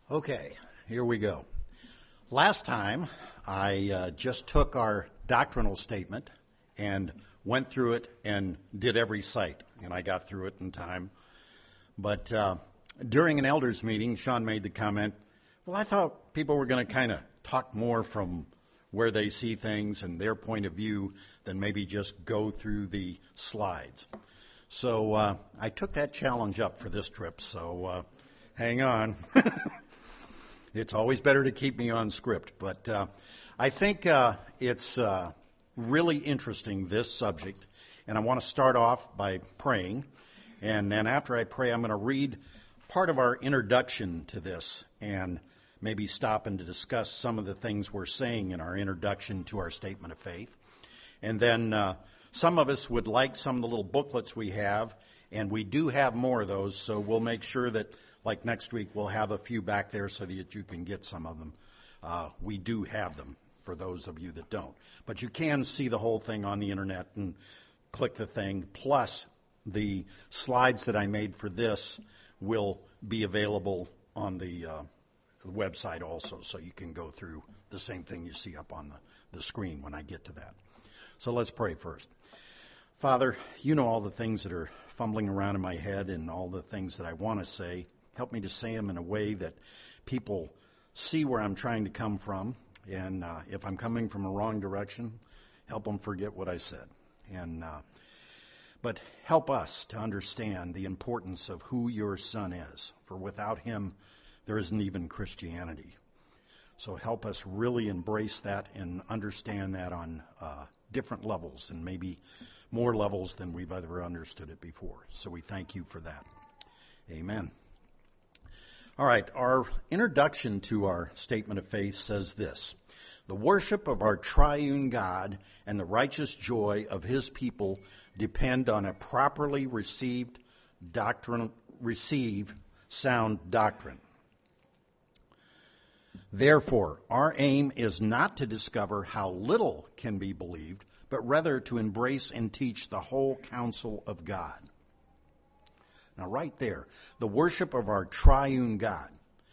Okay, here we go. Last time, I just took our doctrinal statement and went through it and did every site, and I got through it in time. But during an elders meeting, Sean made the comment, well, I thought people were going to kind of talk more from where they see things and their point of view than maybe just go through the slides. So I took that challenge up for this trip, so hang on. It's always better to keep me on script, but I think it's really interesting, this subject, and I want to start off by praying, and then after I pray, I'm going to read part of our introduction to this and maybe stop and to discuss some of the things we're saying in our introduction to our statement of faith. And then some of us would like some of the little booklets we have, and we do have more of those, so we'll make sure that like next week, we'll have a few back there so that you can get some of them. We do have them for those of you that don't. But you can see the whole thing on the internet and click the thing. Plus, the slides that I made for this will be available on the website also, so you can go through the same thing you see up on the screen when I get to that. So let's pray first. Father, you know all the things that are fumbling around in my head and all the things that I want to say. Help me to say them in a way that people see where I'm trying to come from. And if I'm coming from a wrong direction, help them forget what I said. But help us to understand the importance of who your Son is. For without him, there isn't even Christianity. So help us really embrace that and understand that on different levels and maybe more levels than we've ever understood it before. So we thank you for that. Amen. All right, our introduction to our statement of faith says this: the worship of our triune God and the righteous joy of his people depend on a properly received sound doctrine. Therefore, our aim is not to discover how little can be believed, but rather to embrace and teach the whole counsel of God. Now, right there, the worship of our triune God.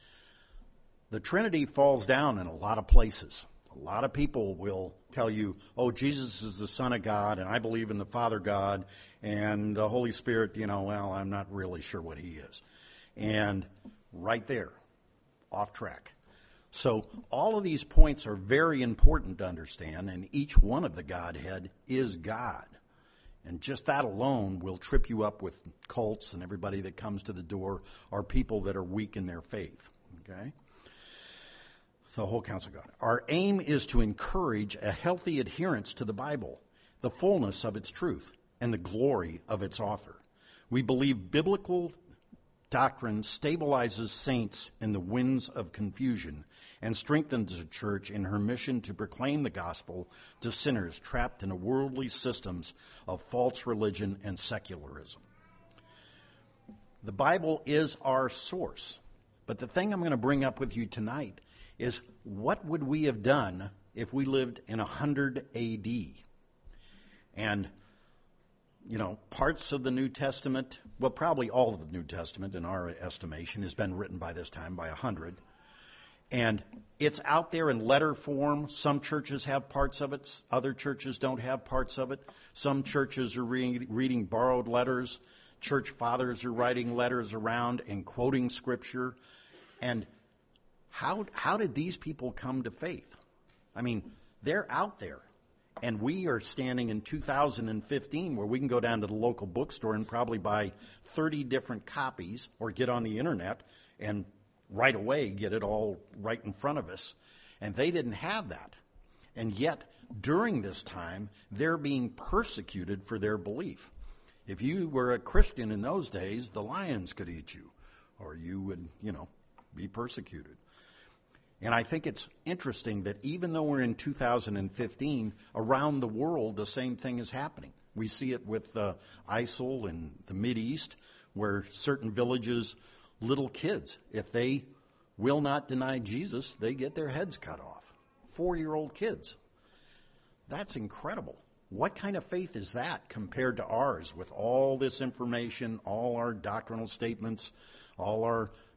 The Trinity falls down in a lot of places. A lot of people will tell you, oh, Jesus is the Son of God, and I believe in the Father God, and the Holy Spirit, well, I'm not really sure what he is. And right there, off track. So all of these points are very important to understand, and each one of the Godhead is God. And just that alone will trip you up with cults and everybody that comes to the door are people that are weak in their faith. Okay? The whole counsel of God. Our aim is to encourage a healthy adherence to the Bible, the fullness of its truth, and the glory of its author. We believe biblical doctrine stabilizes saints in the winds of confusion and strengthens the church in her mission to proclaim the gospel to sinners trapped in worldly systems of false religion and secularism. The Bible is our source. But the thing I'm going to bring up with you tonight is, what would we have done if we lived in 100 A.D.? And parts of the New Testament, well, probably all of the New Testament in our estimation has been written by this time by 100. And it's out there in letter form. Some churches have parts of it. Other churches don't have parts of it. Some churches are reading borrowed letters. Church fathers are writing letters around and quoting Scripture. And how did these people come to faith? I mean, they're out there. And we are standing in 2015 where we can go down to the local bookstore and probably buy 30 different copies or get on the internet and right away get it all right in front of us. And they didn't have that. And yet, during this time, they're being persecuted for their belief. If you were a Christian in those days, the lions could eat you, or you would, be persecuted. And I think it's interesting that even though we're in 2015, around the world, the same thing is happening. We see it with ISIL in the Mideast, where certain villages, little kids, if they will not deny Jesus, they get their heads cut off. 4-year-old kids. That's incredible. What kind of faith is that compared to ours with all this information, all our doctrinal statements, all our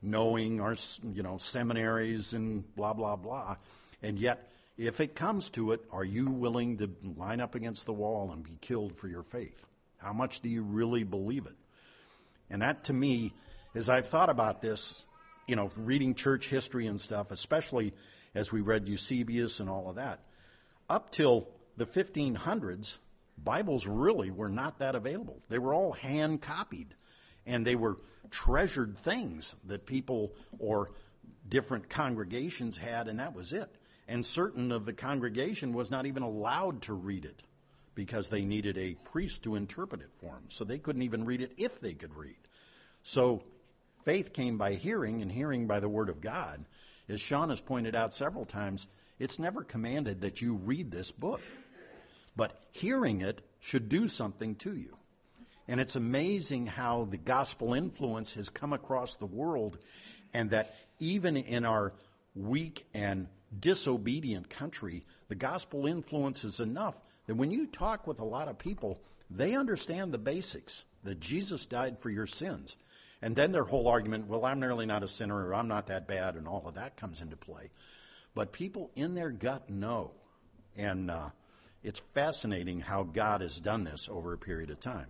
knowing our, seminaries and blah, blah, blah. And yet, if it comes to it, are you willing to line up against the wall and be killed for your faith? How much do you really believe it? And that, to me, as I've thought about this, reading church history and stuff, especially as we read Eusebius and all of that, up till the 1500s, Bibles really were not that available. They were all hand-copied, and they were treasured things that people or different congregations had, and that was it. And certain of the congregation was not even allowed to read it because they needed a priest to interpret it for them. So they couldn't even read it if they could read. So faith came by hearing, and hearing by the Word of God. As Sean has pointed out several times, it's never commanded that you read this book. But hearing it should do something to you. And it's amazing how the gospel influence has come across the world, and that even in our weak and disobedient country, the gospel influence is enough that when you talk with a lot of people, they understand the basics, that Jesus died for your sins. And then their whole argument, well, I'm really not a sinner, or I'm not that bad, and all of that comes into play. But people in their gut know. And it's fascinating how God has done this over a period of time.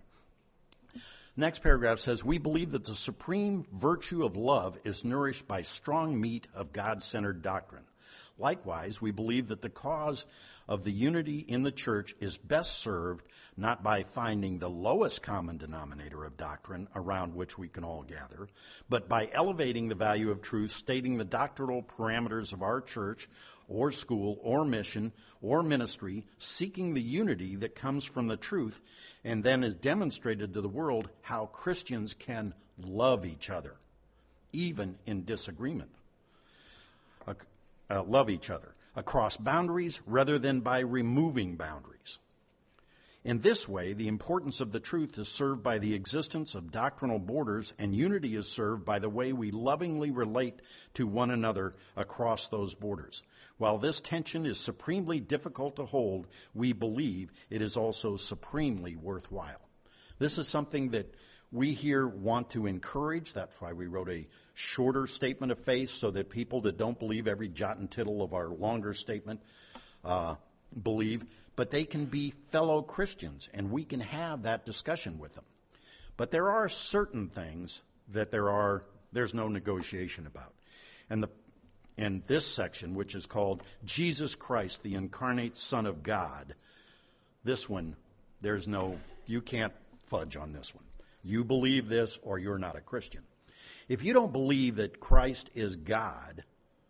Next paragraph says, we believe that the supreme virtue of love is nourished by strong meat of God-centered doctrine. Likewise, we believe that the cause of the unity in the church is best served not by finding the lowest common denominator of doctrine around which we can all gather, but by elevating the value of truth, stating the doctrinal parameters of our church or school or mission or ministry, seeking the unity that comes from the truth, and then is demonstrated to the world how Christians can love each other, even in disagreement. Love each other across boundaries rather than by removing boundaries. In this way, the importance of the truth is served by the existence of doctrinal borders, and unity is served by the way we lovingly relate to one another across those borders. While this tension is supremely difficult to hold, we believe it is also supremely worthwhile. This is something that we here want to encourage. That's why we wrote a shorter statement of faith, so that people that don't believe every jot and tittle of our longer statement believe, but they can be fellow Christians, and we can have that discussion with them. But there are certain things that there's no negotiation about. And this section, which is called Jesus Christ, the incarnate Son of God, this one, you can't fudge on this one. You believe this or you're not a Christian. If you don't believe that Christ is God,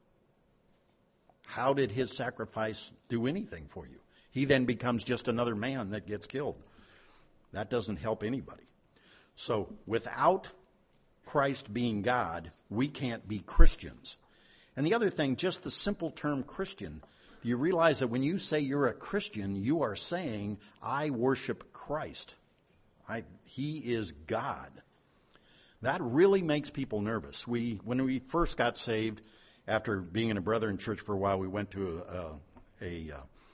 how did his sacrifice do anything for you? He then becomes just another man that gets killed. That doesn't help anybody. So without Christ being God, we can't be Christians. And the other thing, just the simple term Christian, you realize that when you say you're a Christian, you are saying, I worship Christ. He is God. That really makes people nervous. When we first got saved, after being in a Brethren church for a while, we went to a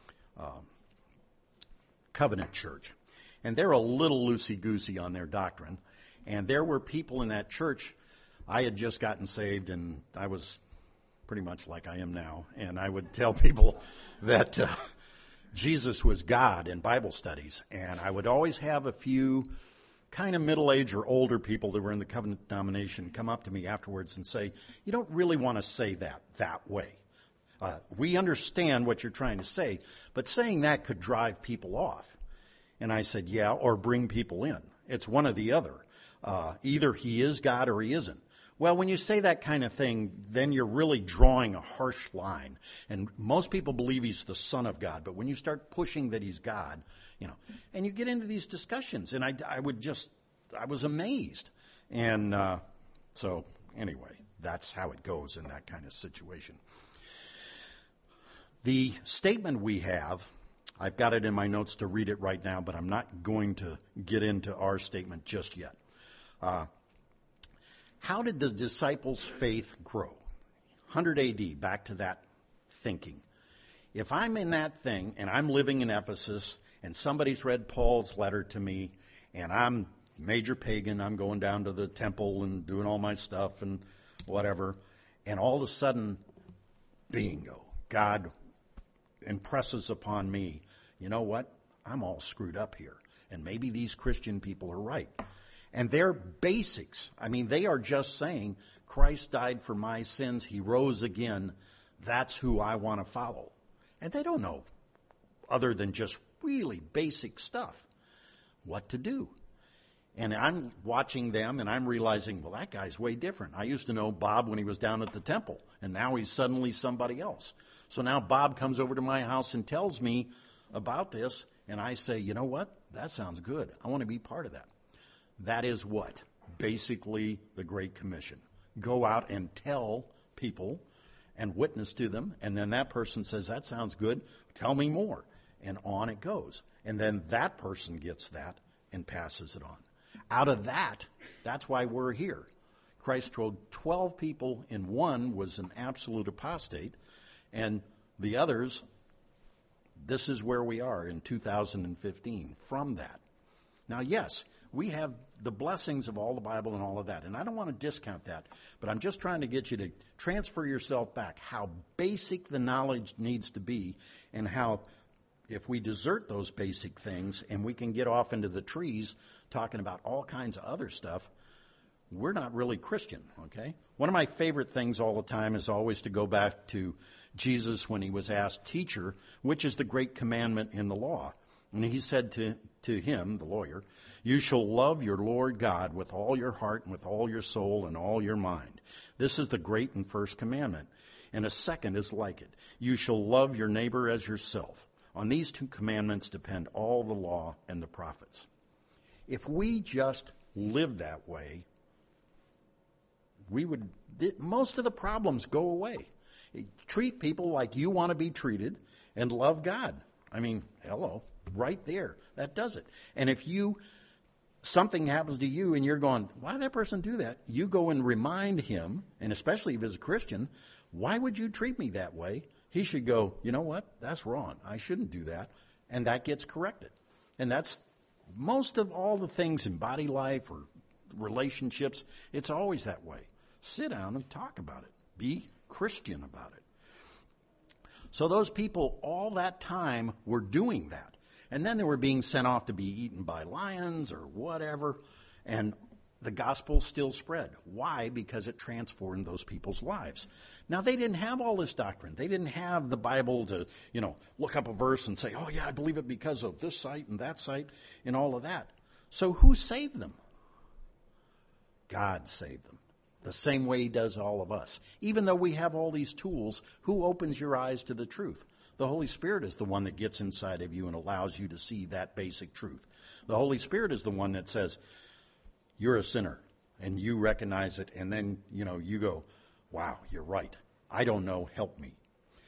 covenant church. And they're a little loosey-goosey on their doctrine. And there were people in that church. I had just gotten saved, and I was pretty much like I am now. And I would tell people that Jesus was God in Bible studies. And I would always have a few kind of middle-aged or older people that were in the covenant denomination come up to me afterwards and say, you don't really want to say that way. We understand what you're trying to say, but saying that could drive people off. And I said, yeah, or bring people in. It's one or the other. Either he is God or he isn't. Well, when you say that kind of thing, then you're really drawing a harsh line. And most people believe he's the Son of God. But when you start pushing that he's God, and you get into these discussions, and I was amazed. And so anyway, that's how it goes in that kind of situation. The statement we have, I've got it in my notes to read it right now, but I'm not going to get into our statement just yet. How did the disciples' faith grow? 100 AD, back to that thinking. If I'm in that thing and I'm living in Ephesus and somebody's read Paul's letter to me and I'm major pagan, I'm going down to the temple and doing all my stuff and whatever, and all of a sudden, bingo, God impresses upon me, you know what? I'm all screwed up here. And maybe these Christian people are right. And they're basics. I mean, they are just saying, Christ died for my sins. He rose again. That's who I want to follow. And they don't know, other than just really basic stuff, what to do. And I'm watching them, and I'm realizing, well, that guy's way different. I used to know Bob when he was down at the temple, and now he's suddenly somebody else. So now Bob comes over to my house and tells me about this, and I say, you know what? That sounds good. I want to be part of that. That is what? Basically the Great Commission. Go out and tell people and witness to them, and then that person says, that sounds good. Tell me more. And on it goes. And then that person gets that and passes it on. Out of that, that's why we're here. Christ told 12 people, and one was an absolute apostate, and the others, this is where we are in 2015 from that. Now, yes, we have the blessings of all the Bible and all of that, and I don't want to discount that, but I'm just trying to get you to transfer yourself back, how basic the knowledge needs to be, and how if we desert those basic things and we can get off into the trees talking about all kinds of other stuff, we're not really Christian, okay? One of my favorite things all the time is always to go back to Jesus when he was asked, Teacher, which is the great commandment in the law? And he said to him, the lawyer, you shall love your Lord God with all your heart and with all your soul and all your mind. This is the great and first commandment. And a second is like it. You shall love your neighbor as yourself. On these two commandments depend all the law and the prophets. If we just lived that way, most of the problems go away. Treat people like you want to be treated and love God. I mean, hello, right there. That does it. And if something happens to you and you're going, why did that person do that? You go and remind him, and especially if he's a Christian, why would you treat me that way? He should go, you know what? That's wrong. I shouldn't do that. And that gets corrected. And that's most of all the things in body life or relationships. It's always that way. Sit down and talk about it. Be Christian about it. So those people all that time were doing that. And then they were being sent off to be eaten by lions or whatever. And the gospel still spread. Why? Because it transformed those people's lives. Now, they didn't have all this doctrine. They didn't have the Bible to, look up a verse and say, oh, yeah, I believe it because of this site and that site and all of that. So who saved them? God saved them. The same way he does all of us. Even though we have all these tools, who opens your eyes to the truth? The Holy Spirit is the one that gets inside of you and allows you to see that basic truth. The Holy Spirit is the one that says, you're a sinner, and you recognize it, and then, you go, wow, you're right. I don't know, help me.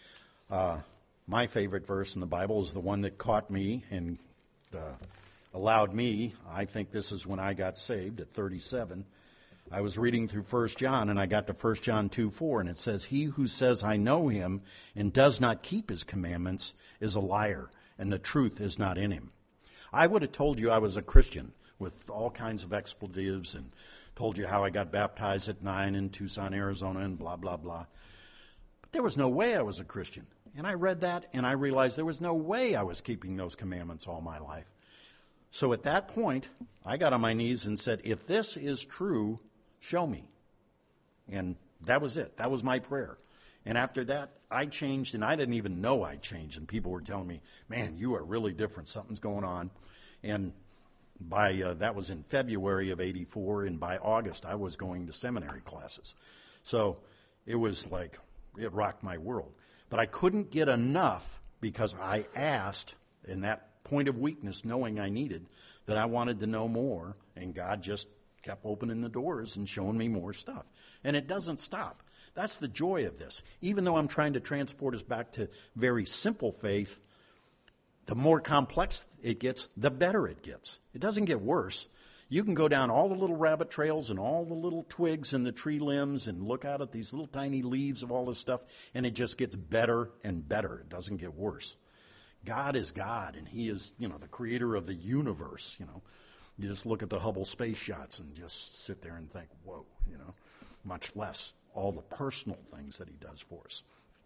My favorite verse in the Bible is the one that caught me and allowed me, I think this is when I got saved at 37. I was reading through 1 John, and I got to 1 John 2:4, and it says, he who says, I know him, and does not keep his commandments is a liar, and the truth is not in him. I would have told you I was a Christian with all kinds of expletives and told you how I got baptized at 9 in Tucson, Arizona, and blah, blah, blah. But there was no way I was a Christian. And I read that, and I realized there was no way I was keeping those commandments all my life. So at that point, I got on my knees and said, if this is true, show me. And that was it. That was my prayer. And after that, I changed, and I didn't even know I changed. And people were telling me, man, you are really different. Something's going on. And that was in February of 84, and by August I was going to seminary classes. So it was like, it rocked my world. But I couldn't get enough because I asked in that point of weakness, knowing I needed, that I wanted to know more, and God just kept opening the doors and showing me more stuff. And it doesn't stop. That's the joy of this. Even though I'm trying to transport us back to very simple faith, the more complex it gets, the better it gets. It doesn't get worse. You can go down all the little rabbit trails and all the little twigs and the tree limbs and look out at these little tiny leaves of all this stuff, and it just gets better and better. It doesn't get worse. God is God, and he is, the creator of the universe, You just look at the Hubble space shots and just sit there and think, whoa, much less all the personal things that he does for us.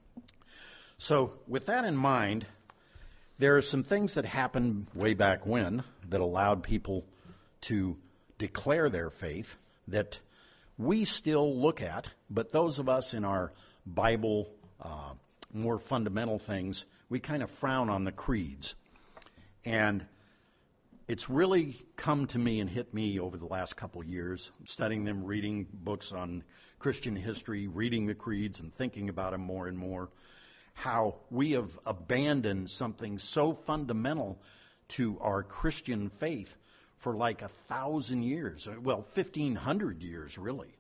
So with that in mind, there are some things that happened way back when that allowed people to declare their faith that we still look at, but those of us in our Bible, more fundamental things, we kind of frown on the creeds. And it's really come to me and hit me over the last couple of years, studying them, reading books on Christian history, reading the creeds and thinking about them more and more, how we have abandoned something so fundamental to our Christian faith for like 1,000 years, well, 1,500 years really,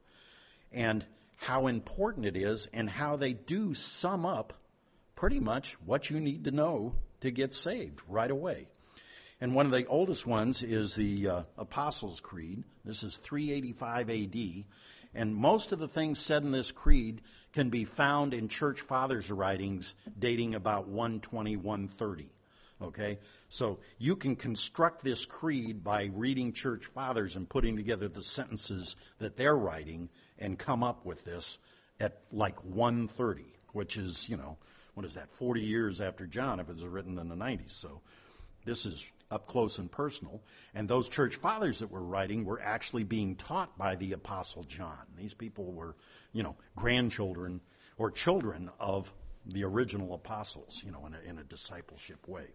and how important it is and how they do sum up pretty much what you need to know to get saved right away. And one of the oldest ones is the Apostles' Creed. This is 385 A.D., and most of the things said in this creed can be found in church fathers' writings dating about 120, 130. Okay? So you can construct this creed by reading church fathers and putting together the sentences that they're writing and come up with this at like 130, which is, what is that, 40 years after John if it was written in the 90s. So this is up close and personal. And those church fathers that were writing were actually being taught by the Apostle John. These people were, grandchildren or children of the original apostles, in a discipleship way.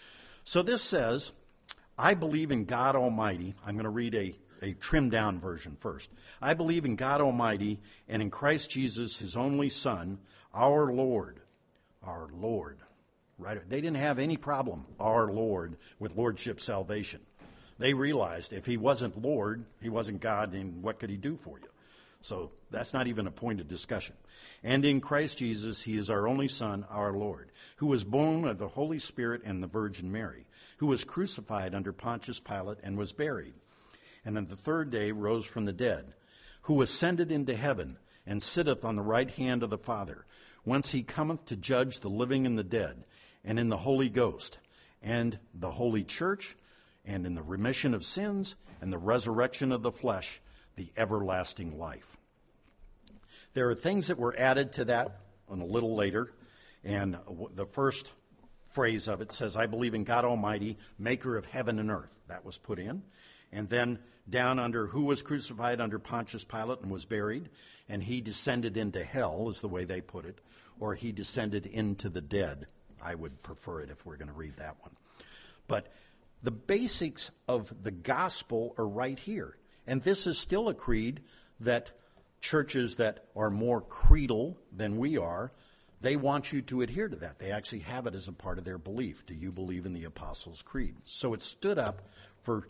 So this says, I believe in God Almighty. I'm going to read a trimmed down version first. I believe in God Almighty and in Christ Jesus, his only Son, our Lord. Our Lord. Right? They didn't have any problem, our Lord, with lordship salvation. They realized if he wasn't Lord, he wasn't God, and what could he do for you? So that's not even a point of discussion. And in Christ Jesus, he is our only Son, our Lord, who was born of the Holy Spirit and the Virgin Mary, who was crucified under Pontius Pilate and was buried, and on the third day rose from the dead, who ascended into heaven and sitteth on the right hand of the Father, whence he cometh to judge the living and the dead, and in the Holy Ghost, and the Holy Church, and in the remission of sins, and the resurrection of the flesh, the everlasting life. There are things that were added to that a little later, and the first phrase of it says, I believe in God Almighty, maker of heaven and earth. That was put in. And then down under who was crucified under Pontius Pilate and was buried, and he descended into hell, is the way they put it, or he descended into the dead. I would prefer it if we're going to read that one. But the basics of the gospel are right here. And this is still a creed that churches that are more creedal than we are, they want you to adhere to that. They actually have it as a part of their belief. Do you believe in the Apostles' Creed? So it stood up for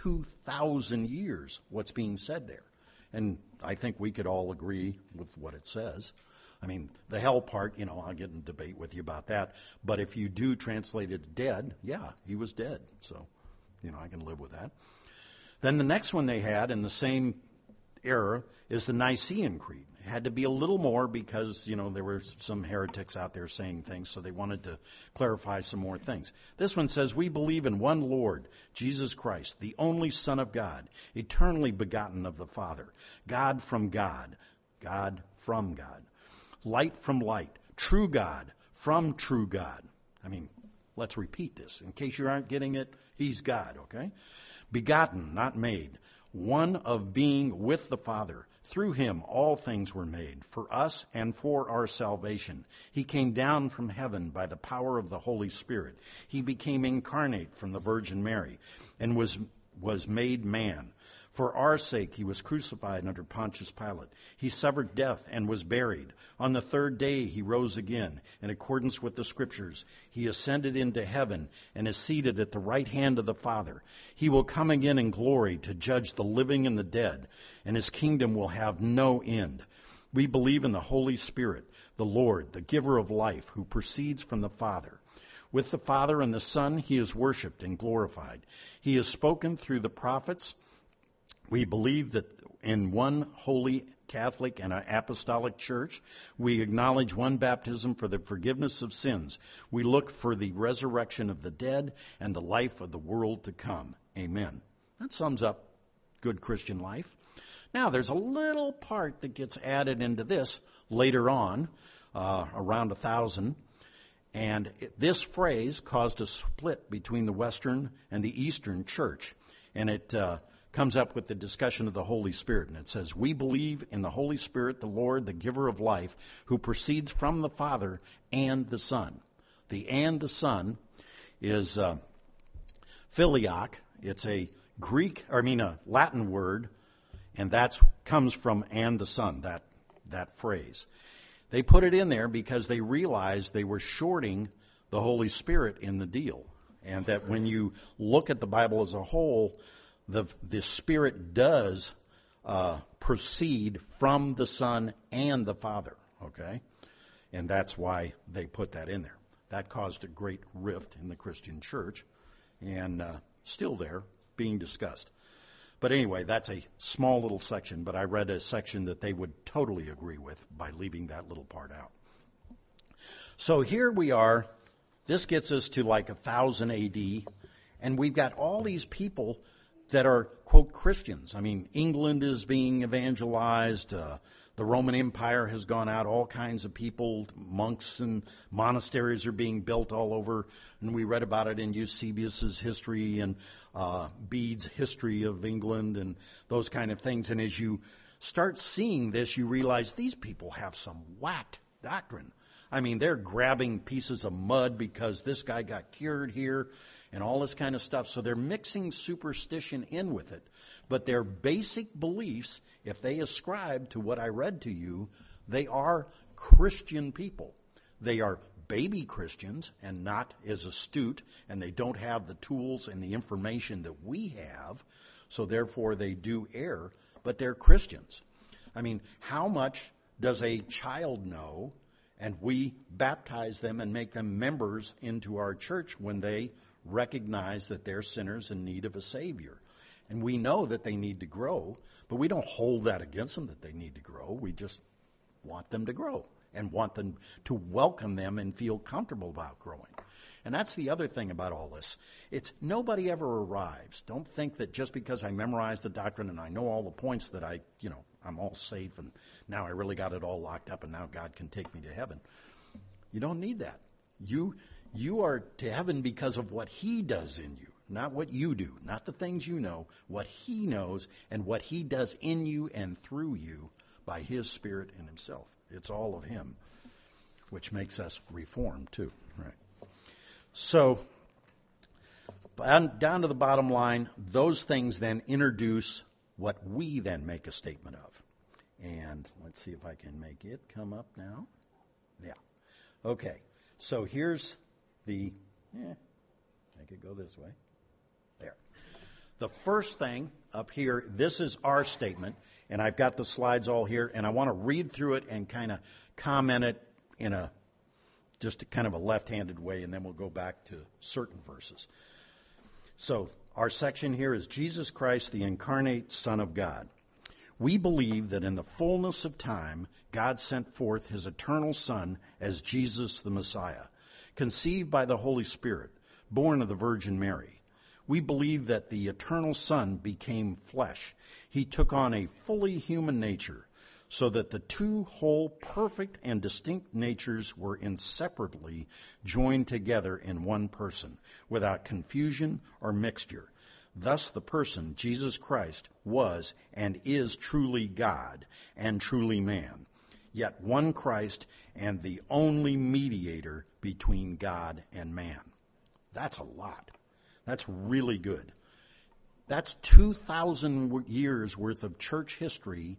2,000 years, what's being said there. And I think we could all agree with what it says. I mean, the hell part, I'll get in debate with you about that. But if you do translate it dead, yeah, he was dead. So, I can live with that. Then the next one they had in the same era is the Nicene Creed. It had to be a little more because, there were some heretics out there saying things, so they wanted to clarify some more things. This one says, we believe in one Lord, Jesus Christ, the only Son of God, eternally begotten of the Father, God from God, God from God. Light from light, true God from true God. I mean, let's repeat this. In case you aren't getting it, he's God, okay? Begotten, not made. One of being with the Father. Through him all things were made, for us and for our salvation. He came down from heaven by the power of the Holy Spirit. He became incarnate from the Virgin Mary and was made man. For our sake he was crucified under Pontius Pilate. He suffered death and was buried. On the third day he rose again. In accordance with the Scriptures, he ascended into heaven and is seated at the right hand of the Father. He will come again in glory to judge the living and the dead, and his kingdom will have no end. We believe in the Holy Spirit, the Lord, the giver of life, who proceeds from the Father. With the Father and the Son he is worshipped and glorified. He has spoken through the prophets. We believe that in one holy Catholic and apostolic church, we acknowledge one baptism for the forgiveness of sins. We look for the resurrection of the dead and the life of the world to come. Amen. That sums up good Christian life. Now, there's a little part that gets added into this later on, around 1000, and this phrase caused a split between the Western and the Eastern church, and it comes up with the discussion of the Holy Spirit, and it says, "We believe in the Holy Spirit, the Lord, the giver of life, who proceeds from the Father and the Son." The "and the Son" is filioque. It's a Latin word, and that comes from "and the Son," that phrase. They put it in there because they realized they were shorting the Holy Spirit in the deal, and that when you look at the Bible as a whole, the Spirit does proceed from the Son and the Father, okay? And that's why they put that in there. That caused a great rift in the Christian church, and still there, being discussed. But anyway, that's a small little section, but I read a section that they would totally agree with by leaving that little part out. So here we are. This gets us to like 1000 AD, and we've got all these people that are, quote, Christians. I mean, England is being evangelized. The Roman Empire has gone out. All kinds of people, monks and monasteries are being built all over. And we read about it in Eusebius's history and Bede's history of England and those kind of things. And as you start seeing this, you realize these people have some whacked doctrine. I mean, they're grabbing pieces of mud because this guy got cured here and all this kind of stuff. So they're mixing superstition in with it. But their basic beliefs, if they ascribe to what I read to you, they are Christian people. They are baby Christians and not as astute, and they don't have the tools and the information that we have. So therefore they do err, but they're Christians. I mean, how much does a child know? And we baptize them and make them members into our church when they recognize that they're sinners in need of a Savior. And we know that they need to grow, but we don't hold that against them that they need to grow. We just want them to grow and want them to welcome them and feel comfortable about growing. And that's the other thing about all this. It's nobody ever arrives. Don't think that just because I memorize the doctrine and I know all the points that I'm all safe and now I really got it all locked up and now God can take me to heaven. You don't need that. You are to heaven because of what He does in you, not what you do, not the things you know, what He knows and what He does in you and through you by His Spirit and Himself. It's all of Him, which makes us reformed too, right? So, down to the bottom line, those things then introduce what we then make a statement of. And let's see if I can make it come up now. Yeah. Okay. So here's make it go this way. There. The first thing up here, this is our statement, and I've got the slides all here, and I want to read through it and kind of comment it in just a kind of a left-handed way, and then we'll go back to certain verses. So our section here is Jesus Christ, the incarnate Son of God. We believe that in the fullness of time, God sent forth His eternal Son as Jesus the Messiah, conceived by the Holy Spirit, born of the Virgin Mary. We believe that the eternal Son became flesh. He took on a fully human nature, so that the two whole, perfect, and distinct natures were inseparably joined together in one person, without confusion or mixture. Thus the person, Jesus Christ, was and is truly God and truly man, yet one Christ and the only mediator between God and man. That's a lot. That's really good. That's 2,000 years worth of church history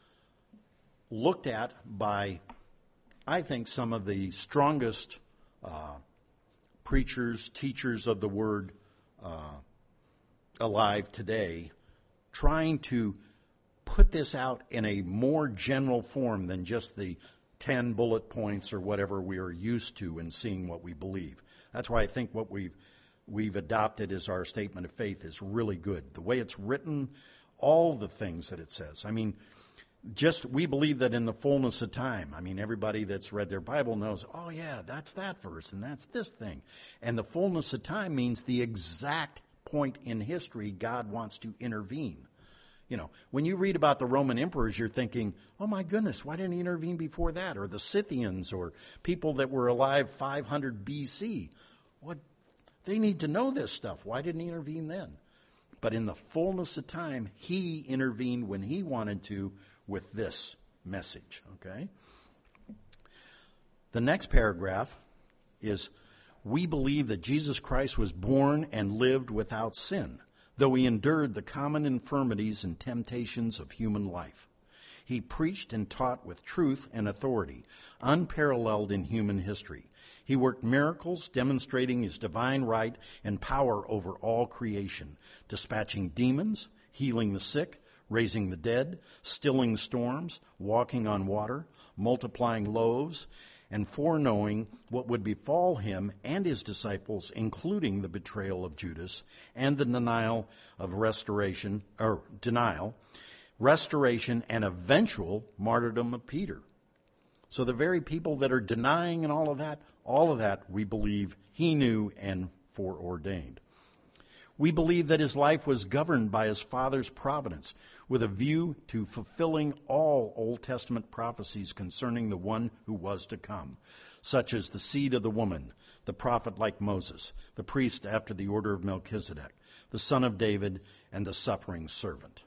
looked at by, I think, some of the strongest preachers, teachers of the Word alive today, trying to put this out in a more general form than just the 10 bullet points or whatever we are used to in seeing what we believe. That's why I think what we've adopted as our statement of faith is really good. The way it's written, all the things that it says. I mean, we believe that in the fullness of time. I mean, everybody that's read their Bible knows, oh yeah, that's that verse and that's this thing. And the fullness of time means the exact point in history God wants to intervene. When you read about the Roman emperors, you're thinking, oh my goodness, why didn't he intervene before that? Or the Scythians, or people that were alive 500 BC. They need to know this stuff. Why didn't he intervene then? But in the fullness of time, he intervened when he wanted to with this message, okay? The next paragraph is, we believe that Jesus Christ was born and lived without sin, though he endured the common infirmities and temptations of human life. He preached and taught with truth and authority, unparalleled in human history. He worked miracles, demonstrating his divine right and power over all creation, dispatching demons, healing the sick, raising the dead, stilling storms, walking on water, multiplying loaves, and foreknowing what would befall him and his disciples, including the betrayal of Judas and the restoration, and eventual martyrdom of Peter. So the very people that are denying and all of that we believe he knew and foreordained. We believe that his life was governed by his Father's providence, with a view to fulfilling all Old Testament prophecies concerning the one who was to come, such as the seed of the woman, the prophet like Moses, the priest after the order of Melchizedek, the son of David, and the suffering servant.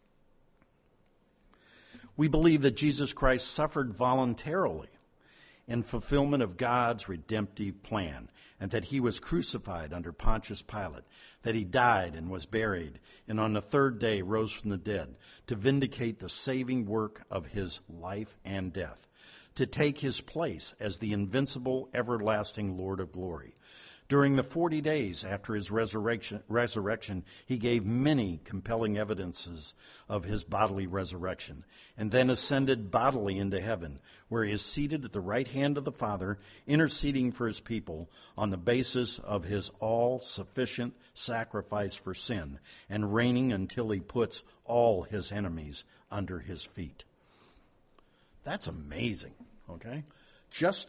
We believe that Jesus Christ suffered voluntarily in fulfillment of God's redemptive plan, and that he was crucified under Pontius Pilate, that he died and was buried, and on the third day rose from the dead, to vindicate the saving work of his life and death, to take his place as the invincible, everlasting Lord of glory. During the 40 days after his resurrection, he gave many compelling evidences of his bodily resurrection, and then ascended bodily into heaven, where he is seated at the right hand of the Father, interceding for his people on the basis of his all-sufficient sacrifice for sin, and reigning until he puts all his enemies under his feet. That's amazing, okay? Just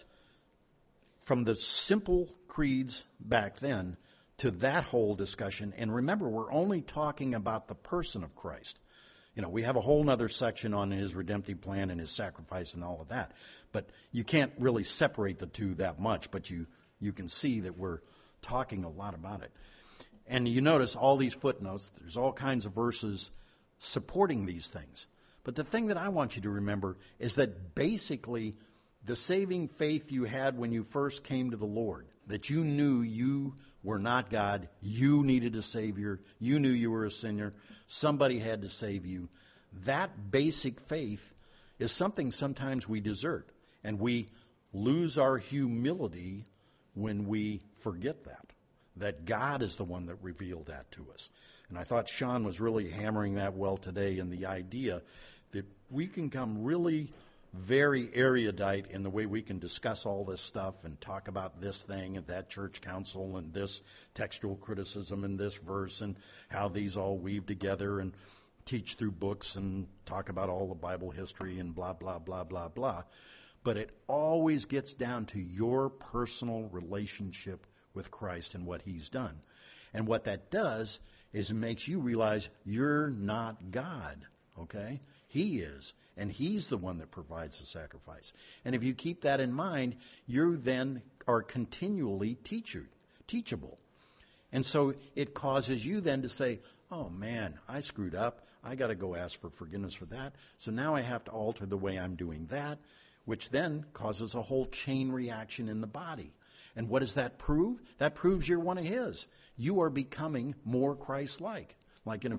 from the simple creeds back then to that whole discussion. And remember, we're only talking about the person of Christ. We have a whole other section on his redemptive plan and his sacrifice and all of that. But you can't really separate the two that much, but you can see that we're talking a lot about it. And you notice all these footnotes, there's all kinds of verses supporting these things. But the thing that I want you to remember is that basically the saving faith you had when you first came to the Lord, that you knew you were not God, you needed a Savior, you knew you were a sinner, somebody had to save you. That basic faith is something sometimes we desert, and we lose our humility when we forget that God is the one that revealed that to us. And I thought Sean was really hammering that well today in the idea that we can come really very erudite in the way we can discuss all this stuff and talk about this thing and that church council and this textual criticism and this verse and how these all weave together and teach through books and talk about all the Bible history and blah, blah, blah, blah, blah. But it always gets down to your personal relationship with Christ and what he's done. And what that does is it makes you realize you're not God, okay? He is. And he's the one that provides the sacrifice. And if you keep that in mind, you then are continually teachable. And so it causes you then to say, oh man, I screwed up. I got to go ask for forgiveness for that. So now I have to alter the way I'm doing that, which then causes a whole chain reaction in the body. And what does that prove? That proves you're one of his. You are becoming more Christ-like. Like in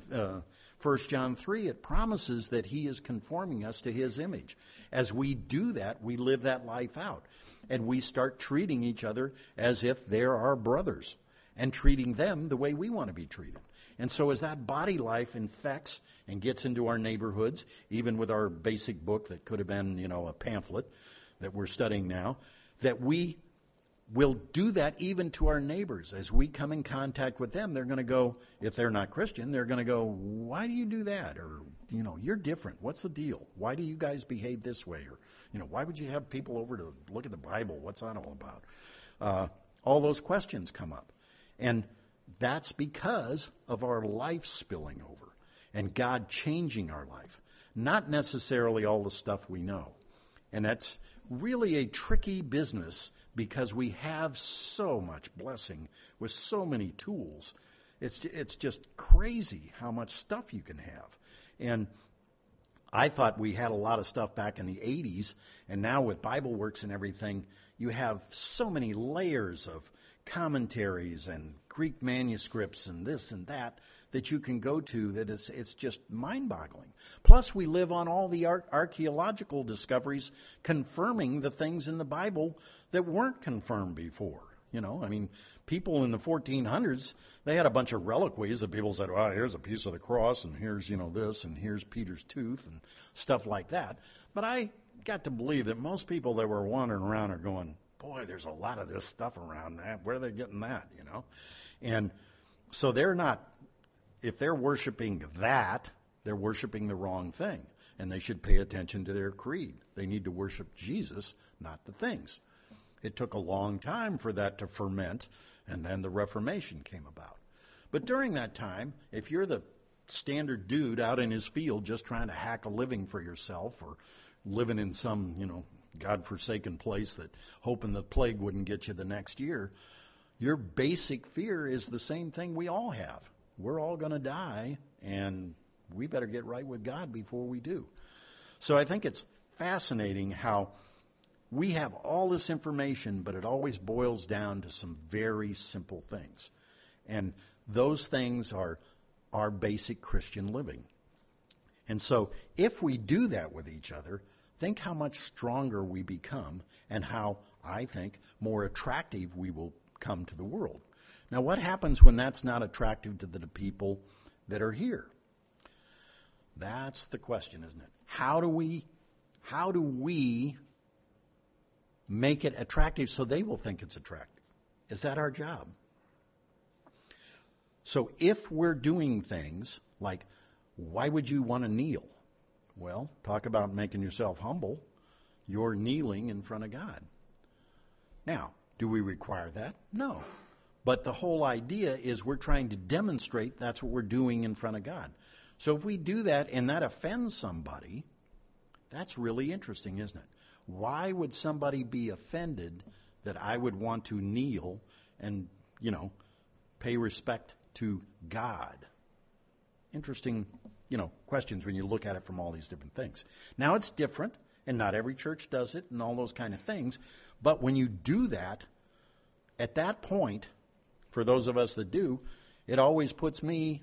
1 John 3, it promises that he is conforming us to his image. As we do that, we live that life out. And we start treating each other as if they're our brothers and treating them the way we want to be treated. And so as that body life infects and gets into our neighborhoods, even with our basic book that could have been, a pamphlet that we're studying now, that we will do that even to our neighbors. As we come in contact with them, they're going to go, if they're not Christian, they're going to go, why do you do that? Or, you're different. What's the deal? Why do you guys behave this way? Or, why would you have people over to look at the Bible? What's that all about? All those questions come up. And that's because of our life spilling over. and God changing our life, not necessarily all the stuff we know. And that's really a tricky business because we have so much blessing with so many tools. It's just crazy how much stuff you can have. And I thought we had a lot of stuff back in the 80s, and now with BibleWorks and everything, you have so many layers of commentaries and Greek manuscripts and this and that you can go to that it's just mind-boggling. Plus, we live on all the archaeological discoveries confirming the things in the Bible that weren't confirmed before. You know, I mean, people in the 1400s, they had a bunch of reliquaries that people said, well, here's a piece of the cross, and here's, this, and here's Peter's tooth, and stuff like that. But I got to believe that most people that were wandering around are going, boy, there's a lot of this stuff around. Where are they getting that, And so they're not, if they're worshiping that, they're worshiping the wrong thing. And they should pay attention to their creed. They need to worship Jesus, not the things. It took a long time for that to ferment, and then the Reformation came about. But during that time, if you're the standard dude out in his field just trying to hack a living for yourself or living in some, godforsaken place that hoping the plague wouldn't get you the next year, your basic fear is the same thing we all have. We're all going to die, and we better get right with God before we do. So I think it's fascinating how we have all this information, but it always boils down to some very simple things. And those things are our basic Christian living. And so if we do that with each other, think how much stronger we become and how, I think, more attractive we will come to the world. Now, what happens when that's not attractive to the people that are here? That's the question, isn't it? How do we make it attractive so they will think it's attractive? Is that our job? So if we're doing things like, why would you want to kneel? Well, talk about making yourself humble. You're kneeling in front of God. Now, do we require that? No. But the whole idea is we're trying to demonstrate that's what we're doing in front of God. So if we do that and that offends somebody, that's really interesting, isn't it? Why would somebody be offended that I would want to kneel and, pay respect to God? Interesting, questions when you look at it from all these different things. Now, it's different, and not every church does it and all those kind of things. But when you do that, at that point, for those of us that do, it always puts me,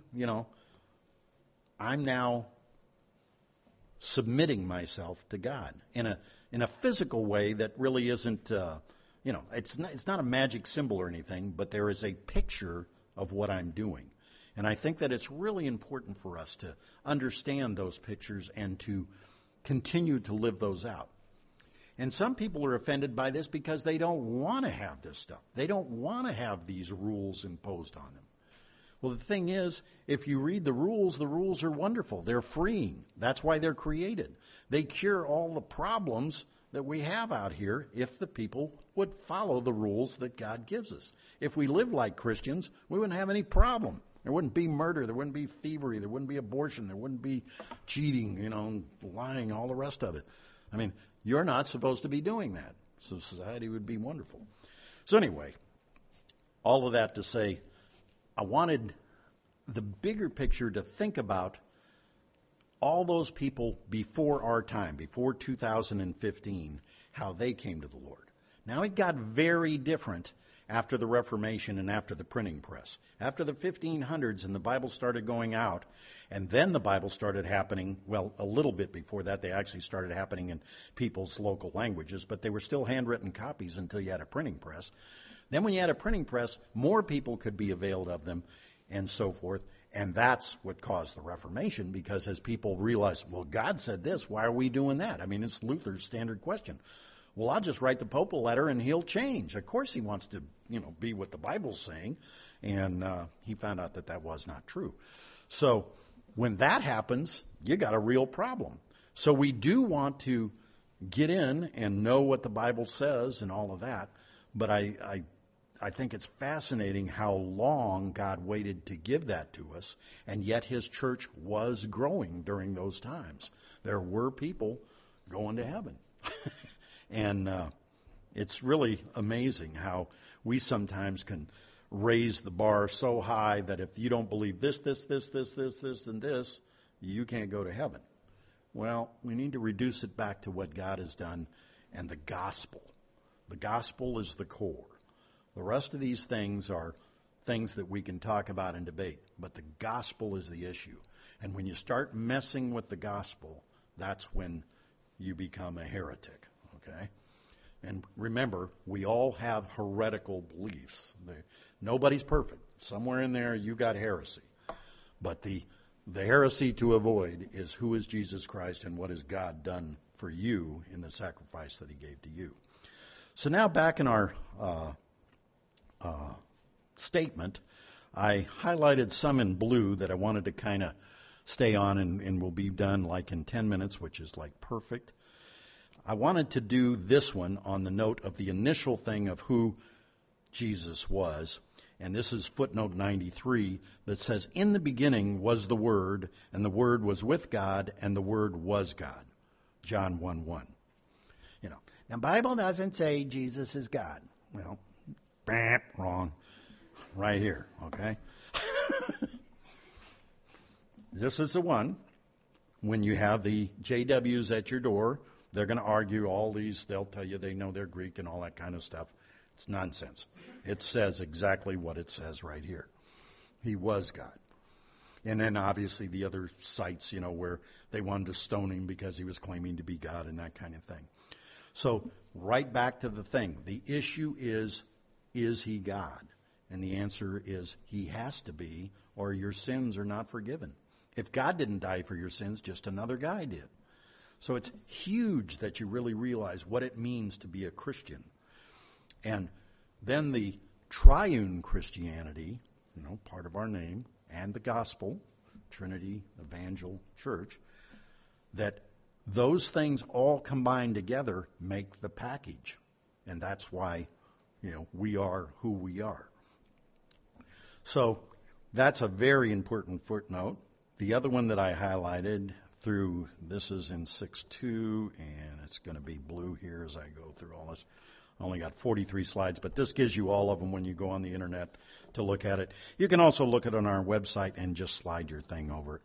I'm now submitting myself to God in a physical way that really isn't, it's not a magic symbol or anything, but there is a picture of what I'm doing. And I think that it's really important for us to understand those pictures and to continue to live those out. And some people are offended by this because they don't want to have this stuff. They don't want to have these rules imposed on them. Well, the thing is, if you read the rules are wonderful. They're freeing. That's why they're created. They cure all the problems that we have out here if the people would follow the rules that God gives us. If we live like Christians, we wouldn't have any problem. There wouldn't be murder. There wouldn't be thievery. There wouldn't be abortion. There wouldn't be cheating, lying, all the rest of it. I mean, you're not supposed to be doing that. So society would be wonderful. So anyway, all of that to say, I wanted the bigger picture to think about all those people before our time, before 2015, how they came to the Lord. Now it got very different after the Reformation and after the printing press. After the 1500s and the Bible started going out, and then the Bible started happening, well, a little bit before that, they actually started happening in people's local languages, but they were still handwritten copies until you had a printing press. Then when you had a printing press, more people could be availed of them and so forth. And that's what caused the Reformation, because as people realized, well, God said this, why are we doing that? I mean, it's Luther's standard question. Well, I'll just write the Pope a letter and he'll change. Of course he wants to, be what the Bible's saying. And he found out that that was not true. So when that happens, you got a real problem. So we do want to get in and know what the Bible says and all of that. But I I think it's fascinating how long God waited to give that to us, and yet his church was growing during those times. There were people going to heaven. And it's really amazing how we sometimes can raise the bar so high that if you don't believe this, and this, you can't go to heaven. Well, we need to reduce it back to what God has done and the gospel. The gospel is the core. The rest of these things are things that we can talk about and debate, but the gospel is the issue. And when you start messing with the gospel, that's when you become a heretic, okay? And remember, we all have heretical beliefs. Nobody's perfect. Somewhere in there, you got heresy. But the heresy to avoid is, who is Jesus Christ and what has God done for you in the sacrifice that he gave to you? So now back in our statement, I highlighted some in blue that I wanted to kind of stay on, and we'll be done like in 10 minutes, which is like perfect. I wanted to do this one on the note of the initial thing of who Jesus was. And this is footnote 93 that says, in the beginning was the Word, and the Word was with God, and the Word was God. John 1:1. You know, the Bible doesn't say Jesus is God. Well, wrong. Right here, okay? This is the one. When you have the JWs at your door, they're going to argue all these. They'll tell you they know their Greek and all that kind of stuff. It's nonsense. It says exactly what it says right here. He was God. And then obviously the other sites, where they wanted to stone him because he was claiming to be God and that kind of thing. So right back to the thing. The issue is he God? And the answer is he has to be, or your sins are not forgiven. If God didn't die for your sins, just another guy did. So it's huge that you really realize what it means to be a Christian. And then the triune Christianity, part of our name, and the gospel, Trinity, Evangel, Church, that those things all combined together make the package. And that's why, we are who we are. So that's a very important footnote. The other one that I highlighted through, this is in 6.2, and it's going to be blue here as I go through all this. I only got 43 slides, but this gives you all of them when you go on the internet to look at it. You can also look at it on our website and just slide your thing over.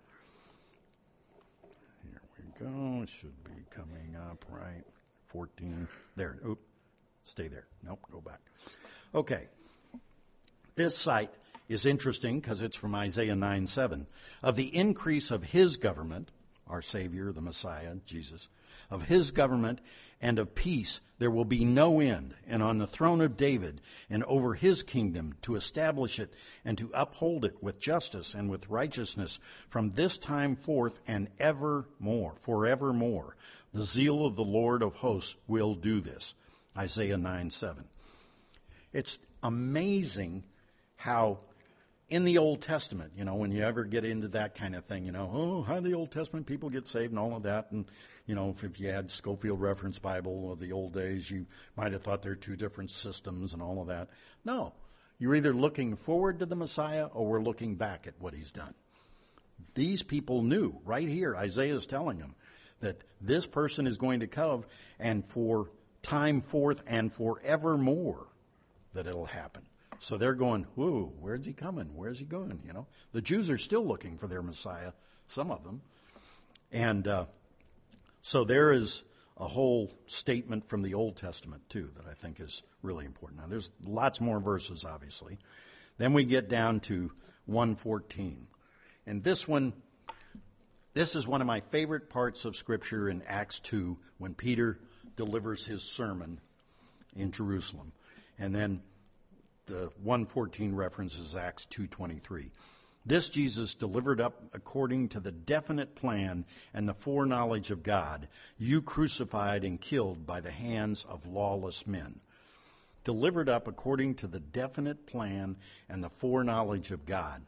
Here we go. It should be coming up, right? 14. There. Oop. Stay there. Nope. Go back. Okay. This site is interesting because it's from Isaiah 9:7. Of the increase of his government, our Savior, the Messiah, Jesus, of his government and of peace there will be no end, and on the throne of David and over his kingdom, to establish it and to uphold it with justice and with righteousness from this time forth and evermore, forevermore. The zeal of the Lord of hosts will do this. Isaiah 9:7. It's amazing how in the Old Testament, when you ever get into that kind of thing, how the Old Testament people get saved and all of that. And, if you had Scofield Reference Bible of the old days, you might have thought there are two different systems and all of that. No, you're either looking forward to the Messiah or we're looking back at what he's done. These people knew right here, Isaiah is telling them that this person is going to come, and for time forth and forevermore that it'll happen. So they're going, whoa, where's he coming? Where's he going? The Jews are still looking for their Messiah, some of them. And so there is a whole statement from the Old Testament, too, that I think is really important. Now, there's lots more verses, obviously. Then we get down to 1:14. And this is one of my favorite parts of Scripture in Acts 2, when Peter delivers his sermon in Jerusalem. And then the 1:14 references Acts 2:23. This Jesus delivered up according to the definite plan and the foreknowledge of God, you crucified and killed by the hands of lawless men. Delivered up according to the definite plan and the foreknowledge of God.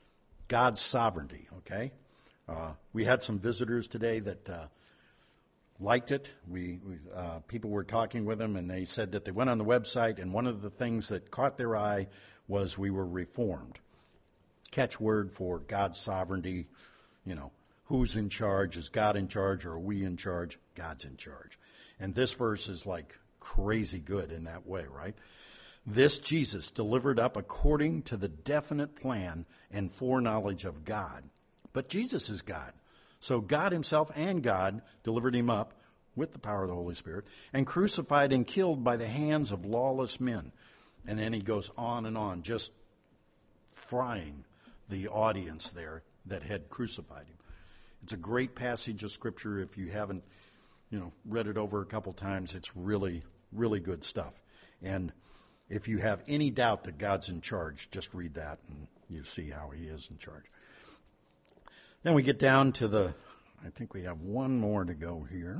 God's sovereignty, okay? We had some visitors today that liked it. People were talking with them, and they said that they went on the website, and one of the things that caught their eye was we were reformed. Catchword for God's sovereignty, who's in charge? Is God in charge, or are we in charge? God's in charge. And this verse is like crazy good in that way, right? This Jesus delivered up according to the definite plan and foreknowledge of God. But Jesus is God. So God himself and God delivered him up with the power of the Holy Spirit and crucified and killed by the hands of lawless men. And then he goes on and on, just frying the audience there that had crucified him. It's a great passage of Scripture. If you haven't, read it over a couple times, it's really, really good stuff. And if you have any doubt that God's in charge, just read that and you see how he is in charge. Then we get down to I think we have one more to go here.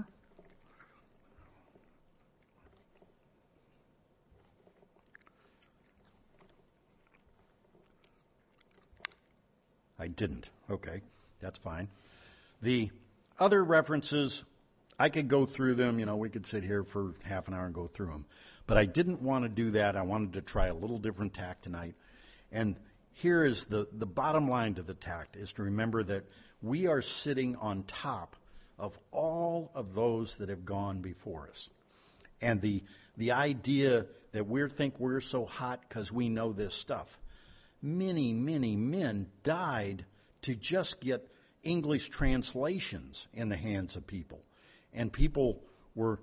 I didn't. Okay, that's fine. The other references, I could go through them. We could sit here for half an hour and go through them. But I didn't want to do that. I wanted to try a little different tack tonight. And here is the bottom line to the tact, is to remember that we are sitting on top of all of those that have gone before us. And the idea that we think we're so hot because we know this stuff. Many, many men died to just get English translations in the hands of people. And people were,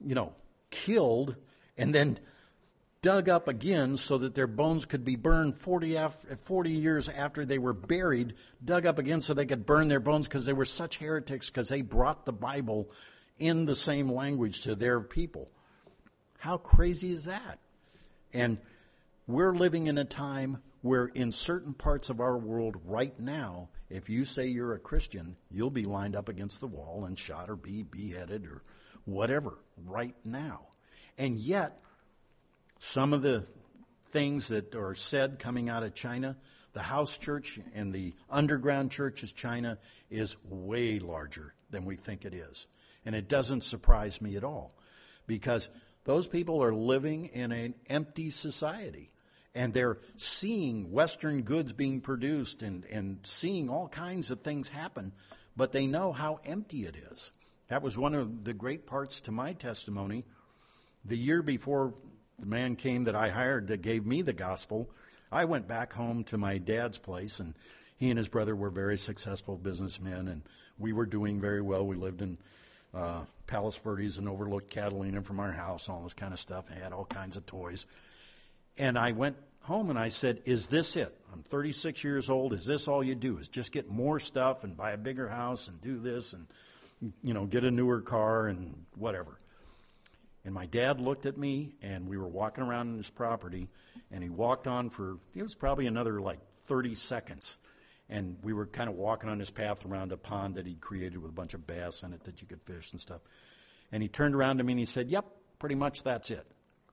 killed and then dug up again so that their bones could be burned 40 years after they were buried, dug up again so they could burn their bones because they were such heretics because they brought the Bible in the same language to their people. How crazy is that? And we're living in a time where in certain parts of our world right now, if you say you're a Christian, you'll be lined up against the wall and shot or be beheaded or whatever right now. And yet, some of the things that are said coming out of China, the house church and the underground church of China is way larger than we think it is. And it doesn't surprise me at all, because those people are living in an empty society. And they're seeing Western goods being produced and seeing all kinds of things happen, but they know how empty it is. That was one of the great parts to my testimony. The year before the man came that I hired that gave me the gospel, I went back home to my dad's place, and he and his brother were very successful businessmen, and we were doing very well. We lived in Palos Verdes and overlooked Catalina from our house, all this kind of stuff. I had all kinds of toys. And I went home and I said, is this it? I'm 36 years old. Is this all you do? Is just get more stuff and buy a bigger house and do this and, get a newer car and whatever. And my dad looked at me, and we were walking around in his property, and he walked on it was probably another 30 seconds. And we were kind of walking on his path around a pond that he'd created with a bunch of bass in it that you could fish and stuff. And he turned around to me and he said, yep, pretty much that's it.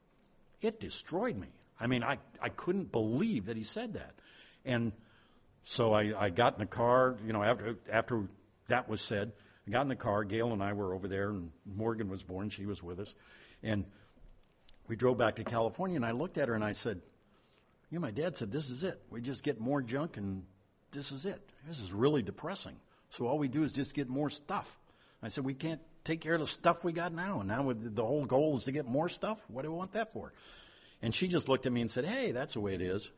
It destroyed me. I mean, I couldn't believe that he said that. And so I got in the car, after that was said, I got in the car. Gail and I were over there, and Morgan was born. She was with us. And we drove back to California, and I looked at her and I said, my dad said, this is it. We just get more junk, and this is it. This is really depressing. So all we do is just get more stuff. I said, we can't take care of the stuff we got now. And now the whole goal is to get more stuff? What do we want that for? And she just looked at me and said, hey, that's the way it is.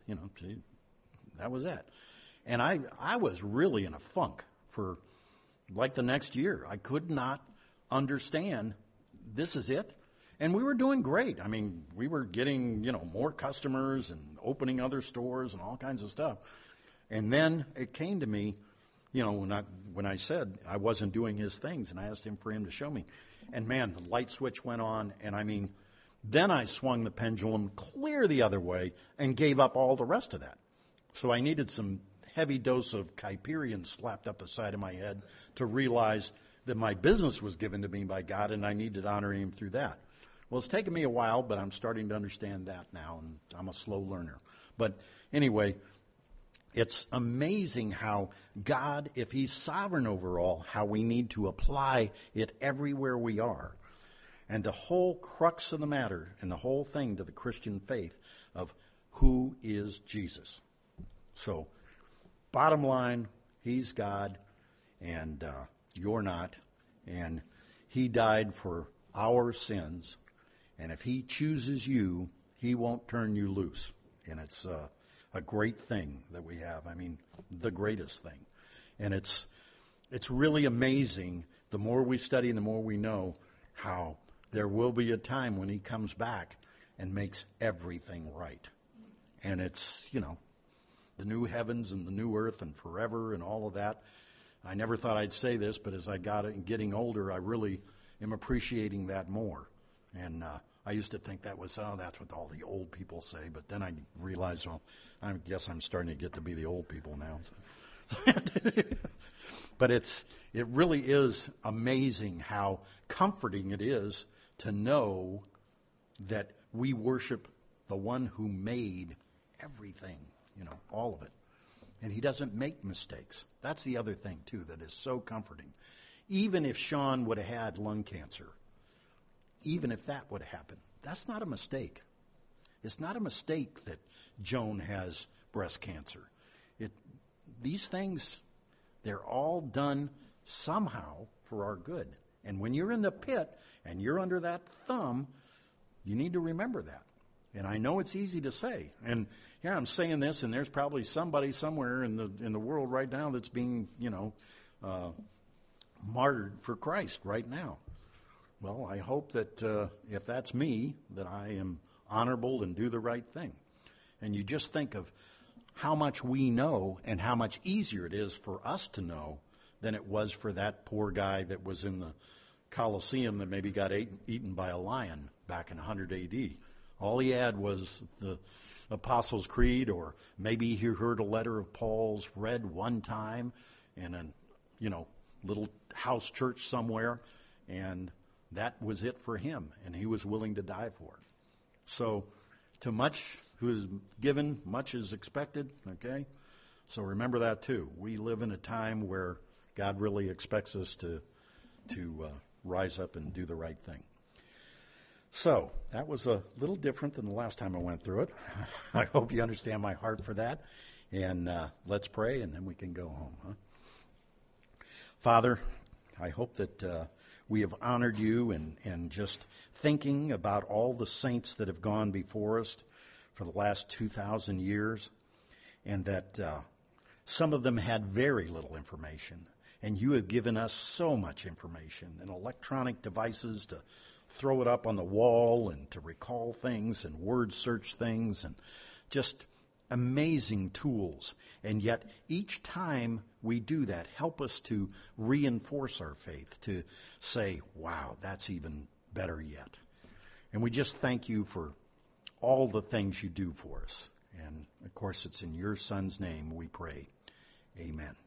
That was that. And I was really in a funk for the next year. I could not understand, this is it. And we were doing great. I mean, we were getting, more customers and opening other stores and all kinds of stuff. And then it came to me, when I said I wasn't doing his things, and I asked him for him to show me. And man, the light switch went on, and then I swung the pendulum clear the other way and gave up all the rest of that. So I needed some heavy dose of Kyperion slapped up the side of my head to realize that my business was given to me by God, and I needed to honor him through that. Well, it's taken me a while, but I'm starting to understand that now, and I'm a slow learner. But anyway, It's amazing how God, if he's sovereign over all, how we need to apply it everywhere we are. And the whole crux of the matter and the whole thing to the Christian faith of who is Jesus. So, bottom line, he's God and you're not. And he died for our sins. And if he chooses you, he won't turn you loose. And it's a great thing that we have. I mean, the greatest thing. And it's really amazing. The more we study and the more we know how there will be a time when he comes back and makes everything right. And it's, the new heavens and the new earth and forever and all of that. I never thought I'd say this, but as I getting older, I really am appreciating that more. And I used to think that was, that's what all the old people say. But then I realized, I guess I'm starting to get to be the old people now. So. But it really is amazing how comforting it is to know that we worship the one who made everything, all of it. And he doesn't make mistakes. That's the other thing, too, that is so comforting. Even if Sean would have had lung cancer, even if that would have happened, that's not a mistake. It's not a mistake that Joan has breast cancer. These things, they're all done somehow for our good. And when you're in the pit and you're under that thumb, you need to remember that. And I know it's easy to say. And here I'm saying this, and there's probably somebody somewhere in the world right now that's being, martyred for Christ right now. Well, I hope that if that's me, that I am honorable and do the right thing. And you just think of how much we know and how much easier it is for us to know than it was for that poor guy that was in the Colosseum that maybe got eaten by a lion back in 100 A.D. All he had was the Apostles' Creed, or maybe he heard a letter of Paul's read one time in a, little house church somewhere, and that was it for him, and he was willing to die for it. So, to much who is given, much is expected, okay? So remember that too. We live in a time where God really expects us to rise up and do the right thing. So, that was a little different than the last time I went through it. I hope you understand my heart for that. And let's pray, and then we can go home, huh? Father, I hope that we have honored you and just thinking about all the saints that have gone before us for the last 2,000 years, and that some of them had very little information. And you have given us so much information and electronic devices to throw it up on the wall and to recall things and word search things, and just amazing tools. And yet each time we do that, help us to reinforce our faith, to say, wow, that's even better yet. And we just thank you for all the things you do for us. And of course, it's in your Son's name we pray. Amen.